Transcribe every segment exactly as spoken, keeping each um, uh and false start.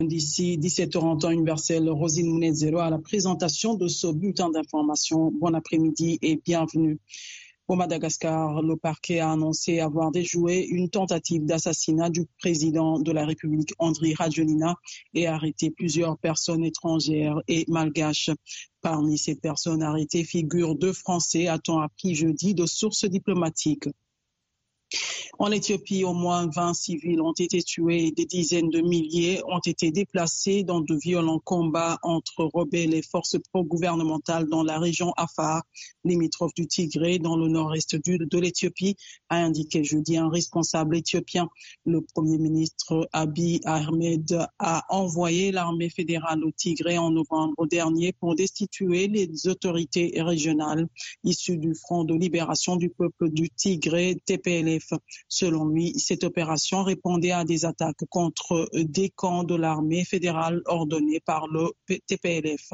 D'ici dix-sept heures en temps universel, Rosine Mounezero à la présentation de ce bulletin d'information. Bon après-midi et bienvenue. Au Madagascar, le parquet a annoncé avoir déjoué une tentative d'assassinat du président de la République, Andry Rajoelina, et arrêté plusieurs personnes étrangères et malgaches. Parmi ces personnes arrêtées figurent deux Français, a-t-on appris jeudi de sources diplomatiques. En Éthiopie, au moins vingt civils ont été tués et des dizaines de milliers ont été déplacés dans de violents combats entre rebelles et forces pro-gouvernementales dans la région Afar, limitrophe du Tigré, dans le nord-est de l'Éthiopie, a indiqué jeudi un responsable éthiopien. Le Premier ministre Abiy Ahmed a envoyé l'armée fédérale au Tigré en novembre dernier pour destituer les autorités régionales issues du Front de libération du peuple du Tigré, T P L F. Selon lui, cette opération répondait à des attaques contre des camps de l'armée fédérale ordonnées par le T P L F.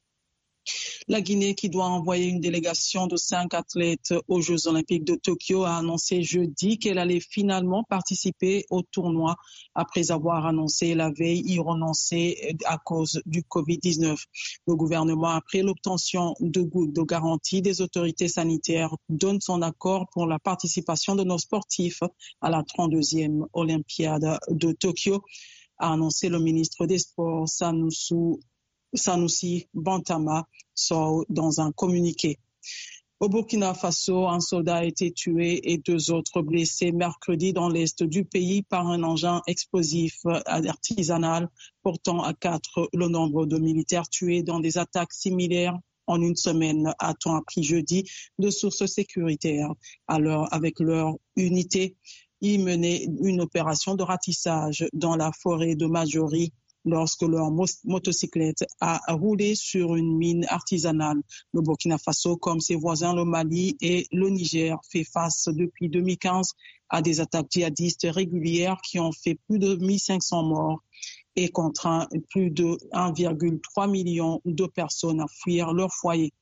La Guinée, qui doit envoyer une délégation de cinq athlètes aux Jeux Olympiques de Tokyo, a annoncé jeudi qu'elle allait finalement participer au tournoi après avoir annoncé la veille y renoncer à cause du covid dix-neuf. Le gouvernement, après l'obtention de, de garanties des autorités sanitaires, donne son accord pour la participation de nos sportifs à la trente-deuxième Olympiade de Tokyo, a annoncé le ministre des Sports Sanusi Sanusi Bantama sort dans un communiqué. Au Burkina Faso, un soldat a été tué et deux autres blessés mercredi dans l'est du pays par un engin explosif artisanal, portant à quatre le nombre de militaires tués dans des attaques similaires en une semaine, a-t-on appris jeudi de sources sécuritaires. Alors, avec leur unité, ils menaient une opération de ratissage dans la forêt de Majori, lorsque leur motocyclette a roulé sur une mine artisanale. Le Burkina Faso, comme ses voisins le Mali et le Niger, fait face depuis deux mille quinze à des attaques djihadistes régulières qui ont fait plus de mille cinq cents morts et contraint plus de un virgule trois million de personnes à fuir leur foyer.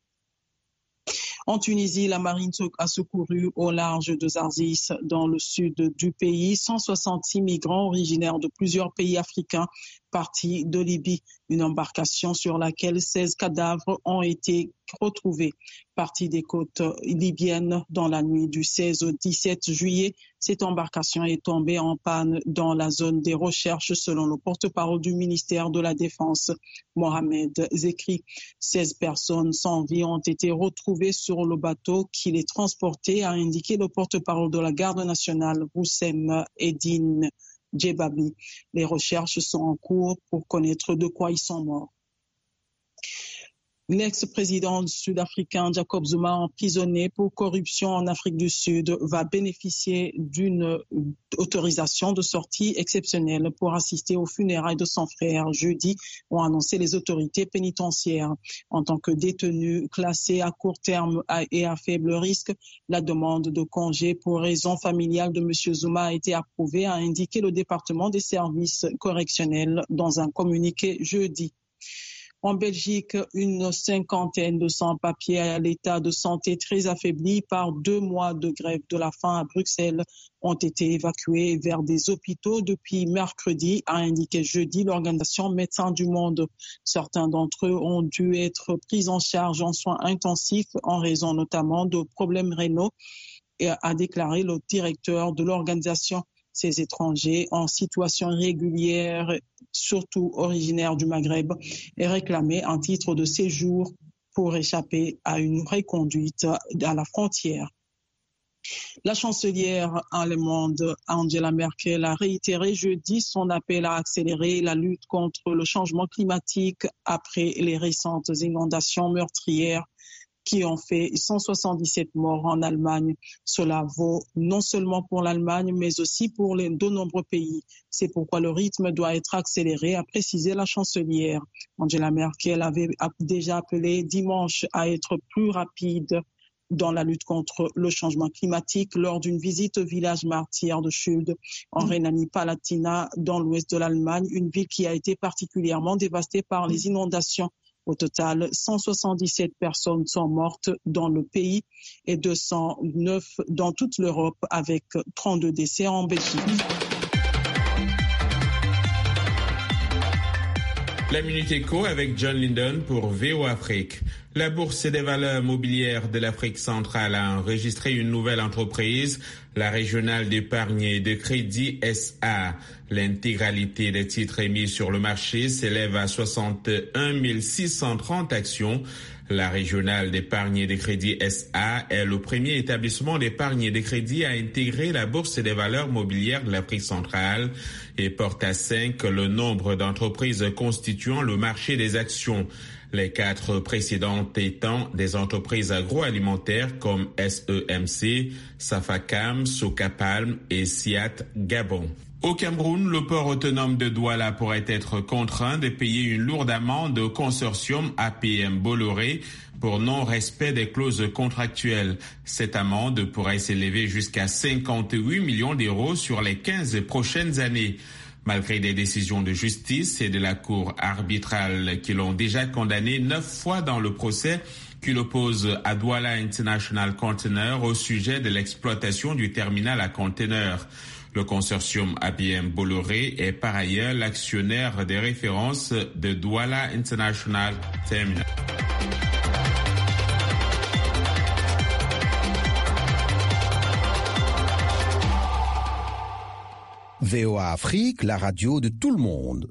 En Tunisie, la marine a secouru au large de Zarzis, dans le sud du pays, cent soixante-six migrants originaires de plusieurs pays africains partis de Libye. Une embarcation sur laquelle seize cadavres ont été retrouvés. Partie des côtes libyennes dans la nuit du seize au dix-sept juillet, cette embarcation est tombée en panne dans la zone des recherches, selon le porte-parole du ministère de la Défense, Mohamed Zekri. seize personnes sans vie ont été retrouvées sur le bateau qui les transportait, a indiqué le porte-parole de la garde nationale, Roussem Eddine Djebabi. Les recherches sont en cours pour connaître de quoi ils sont morts. L'ex-président sud-africain Jacob Zuma, emprisonné pour corruption en Afrique du Sud, va bénéficier d'une autorisation de sortie exceptionnelle pour assister aux funérailles de son frère jeudi, ont annoncé les autorités pénitentiaires. En tant que détenu classé à court terme et à faible risque, la demande de congé pour raison familiale de M. Zuma a été approuvée, a indiqué le département des services correctionnels dans un communiqué jeudi. En Belgique, une cinquantaine de sans-papiers à l'état de santé très affaibli par deux mois de grève de la faim à Bruxelles ont été évacués vers des hôpitaux depuis mercredi, a indiqué jeudi l'organisation Médecins du Monde. Certains d'entre eux ont dû être pris en charge en soins intensifs en raison notamment de problèmes rénaux, a déclaré le directeur de l'organisation. Ces étrangers en situation irrégulière, surtout originaires du Maghreb, et réclamaient un titre de séjour pour échapper à une reconduite à la frontière. La chancelière allemande Angela Merkel a réitéré jeudi son appel à accélérer la lutte contre le changement climatique après les récentes inondations meurtrières qui ont fait cent soixante-dix-sept morts en Allemagne. Cela vaut non seulement pour l'Allemagne, mais aussi pour les de nombreux pays. C'est pourquoi le rythme doit être accéléré, a précisé la chancelière. Angela Merkel avait déjà appelé dimanche à être plus rapide dans la lutte contre le changement climatique lors d'une visite au village martyr de Schuld en Rhénanie-Palatinat dans l'ouest de l'Allemagne, une ville qui a été particulièrement dévastée par les inondations. Au total, cent soixante-dix-sept personnes sont mortes dans le pays et deux cent neuf dans toute l'Europe, avec trente-deux décès en Belgique. La Minute Éco avec John Linden pour V O Afrique. La Bourse des valeurs mobilières de l'Afrique centrale a enregistré une nouvelle entreprise, la Régionale d'épargne et de crédit S A. L'intégralité des titres émis sur le marché s'élève à soixante et un mille six cent trente actions. La Régionale d'épargne et de crédit S A est le premier établissement d'épargne et de crédit à intégrer la Bourse des valeurs mobilières de l'Afrique centrale et porte à cinq le nombre d'entreprises constituant le marché des actions. Les quatre précédentes étant des entreprises agroalimentaires comme S E M C, Safacam, Socapalm et Siat Gabon. Au Cameroun, le port autonome de Douala pourrait être contraint de payer une lourde amende au consortium A P M Bolloré pour non-respect des clauses contractuelles. Cette amende pourrait s'élever jusqu'à cinquante-huit millions d'euros sur les quinze prochaines années. Malgré des décisions de justice et de la cour arbitrale qui l'ont déjà condamné neuf fois dans le procès qui l'oppose à Douala International Container au sujet de l'exploitation du terminal à conteneurs. Le consortium A P M Bolloré est par ailleurs l'actionnaire de référence de Douala International Terminal. V O A Afrique, la radio de tout le monde.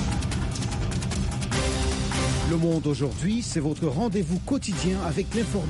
Le Monde aujourd'hui, c'est votre rendez-vous quotidien avec l'information.